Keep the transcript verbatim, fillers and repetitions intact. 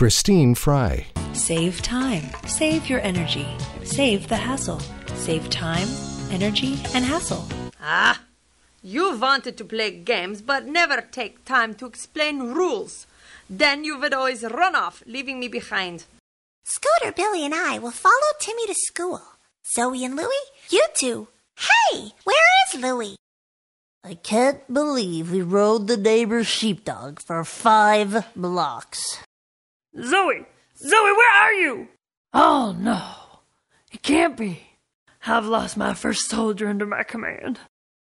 Christine Fry. Save time. Save your energy. Save the hassle. Save time, energy, and hassle. Ah, you wanted to play games but never take time to explain rules. Then you would always run off, leaving me behind. Scooter, Billy, and I will follow Timmy to school. Zoe and Louie, you two. Hey, where is Louie? I can't believe we rode the neighbor's sheepdog for five blocks. Zoe! Zoe, where are you? Oh, no. It can't be. I've lost my first soldier under my command.